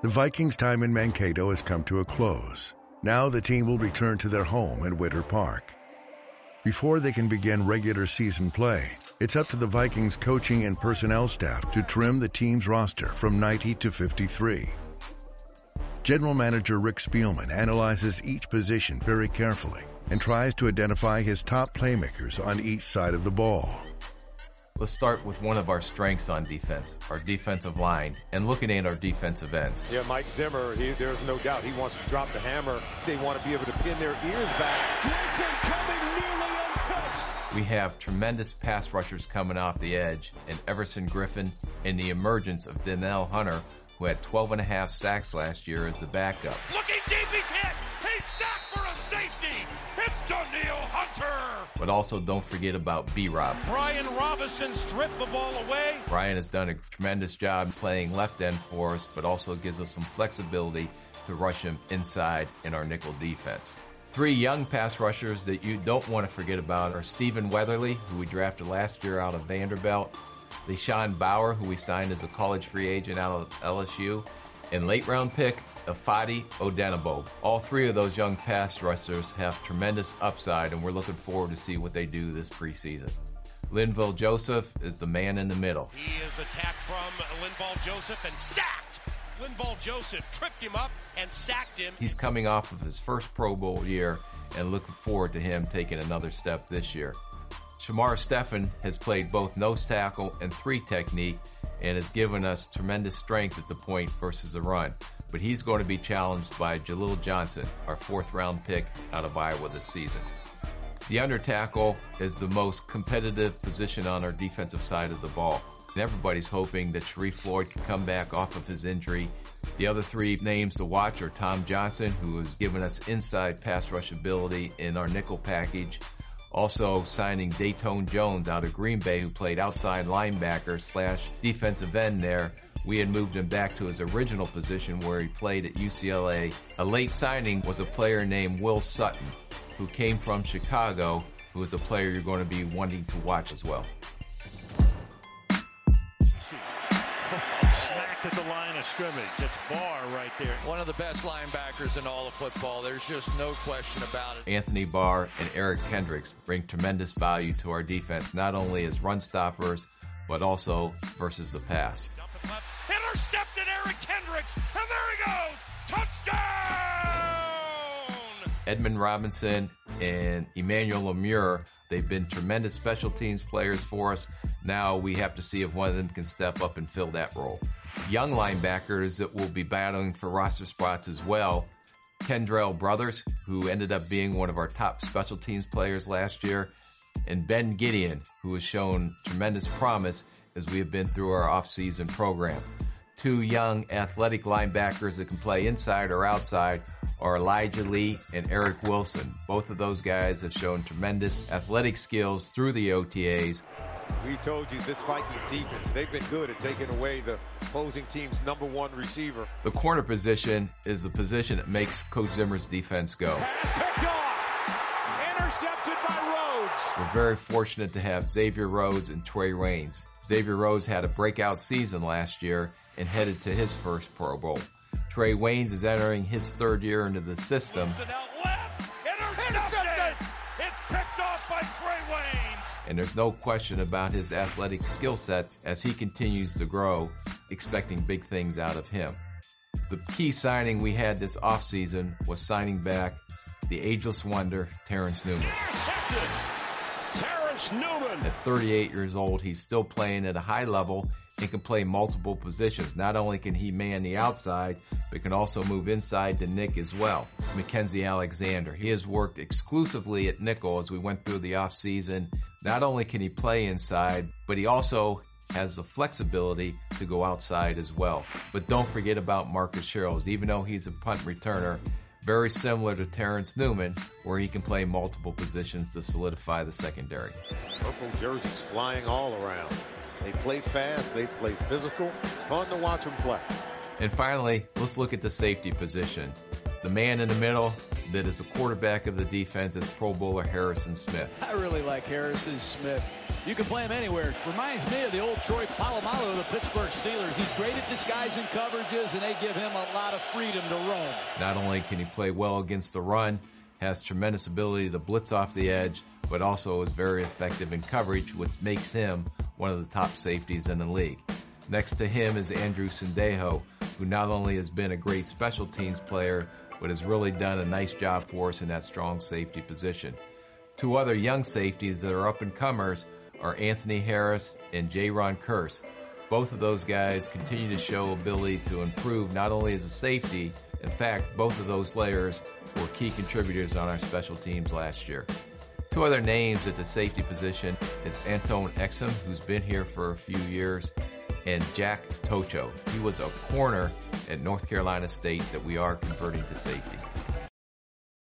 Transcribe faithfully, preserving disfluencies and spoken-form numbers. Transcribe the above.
The Vikings' time in Mankato has come to a close. Now the team will return to their home at Winter Park. Before they can begin regular season play, it's up to the Vikings coaching and personnel staff to trim the team's roster from ninety to fifty-three. General Manager Rick Spielman analyzes each position very carefully and tries to identify his top playmakers on each side of the ball. Let's start with one of our strengths on defense, our defensive line, and looking at our defensive ends. Yeah, Mike Zimmer, he, there's no doubt he wants to drop the hammer. They want to be able to pin their ears back. Griffin coming nearly untouched. We have tremendous pass rushers coming off the edge, and Everson Griffin, and the emergence of Danielle Hunter, who had twelve and a half sacks last year as the backup. Looking deep, he's hit. He's sacked for a safety. It's Danielle Hunter. But also don't forget about B-Rob. Brian Robinson stripped the ball away. Brian has done a tremendous job playing left end for us, but also gives us some flexibility to rush him inside in our nickel defense. Three young pass rushers that you don't want to forget about are Stephen Weatherly, who we drafted last year out of Vanderbilt, LeSean Bauer, who we signed as a college free agent out of L S U, and late round pick Ifeadi Odenigbo. All three of those young pass rushers have tremendous upside, and we're looking forward to see what they do this preseason. Linval Joseph is the man in the middle. He is attacked from Linval Joseph and sacked. Linval Joseph tripped him up and sacked him. He's coming off of his first Pro Bowl year and looking forward to him taking another step this year. Shamar Stephen has played both nose tackle and three technique and has given us tremendous strength at the point versus the run. But he's going to be challenged by Jaleel Johnson, our fourth round pick out of Iowa this season. The under tackle is the most competitive position on our defensive side of the ball. And everybody's hoping that Sharif Floyd can come back off of his injury. The other three names to watch are Tom Johnson, who has given us inside pass rush ability in our nickel package. Also signing Dayton Jones out of Green Bay, who played outside linebacker slash defensive end there. We had moved him back to his original position where he played at U C L A. A late signing was a player named Will Sutton, who came from Chicago, who is a player you're going to be wanting to watch as well. Smacked at the line of scrimmage. That's Barr right there. One of the best linebackers in all of football. There's just no question about it. Anthony Barr and Eric Kendricks bring tremendous value to our defense, not only as run stoppers, but also versus the pass. Intercepted Eric Kendricks, and there he goes! Touchdown! Edmund Robinson and Emmanuel Lemure, they've been tremendous special teams players for us. Now we have to see if one of them can step up and fill that role. Young linebackers that will be battling for roster spots as well. Kendrell Brothers, who ended up being one of our top special teams players last year, and Ben Gideon, who has shown tremendous promise as we have been through our off-season program. Two young athletic linebackers that can play inside or outside are Elijah Lee and Eric Wilson. Both of those guys have shown tremendous athletic skills through the O T As. We told you this Vikings defense, they've been good at taking away the opposing team's number one receiver. The corner position is the position that makes Coach Zimmer's defense go. Pass picked off. Intercepted by Rhodes. We're very fortunate to have Xavier Rhodes and Trey Waynes. Xavier Rhodes had a breakout season last year and headed to his first Pro Bowl. Trey Waynes is entering his third year into the system. Out left. Intercepted. It's picked off by Trey Waynes. And there's no question about his athletic skill set as he continues to grow, expecting big things out of him. The key signing we had this offseason was signing back the ageless wonder, Terrence Newman. Intercepted. Terrence Newman. At thirty-eight years old, he's still playing at a high level and can play multiple positions. Not only can he man the outside, but can also move inside to Nick as well. Mackenzie Alexander. He has worked exclusively at nickel as we went through the offseason. Not only can he play inside, but he also has the flexibility to go outside as well. But don't forget about Marcus Sherrills. Even though he's a punt returner, very similar to Terrence Newman, where he can play multiple positions to solidify the secondary. Purple jerseys flying all around. They play fast, they play physical. It's fun to watch them play. And finally, let's look at the safety position. The man in the middle that is the quarterback of the defense is Pro Bowler Harrison Smith. I really like Harrison Smith. You can play him anywhere. Reminds me of the old Troy Polamalu of the Pittsburgh Steelers. He's great at disguising coverages, and they give him a lot of freedom to roam. Not only can he play well against the run, has tremendous ability to blitz off the edge, but also is very effective in coverage, which makes him one of the top safeties in the league. Next to him is Andrew Sendejo, who not only has been a great special teams player, but has really done a nice job for us in that strong safety position. Two other young safeties that are up-and-comers are Anthony Harris and J-Ron Kearse. Both of those guys continue to show ability to improve not only as a safety, in fact, both of those layers were key contributors on our special teams last year. Two other names at the safety position is Antone Exum, who's been here for a few years, and Jack Tocho. He was a corner at North Carolina State that we are converting to safety.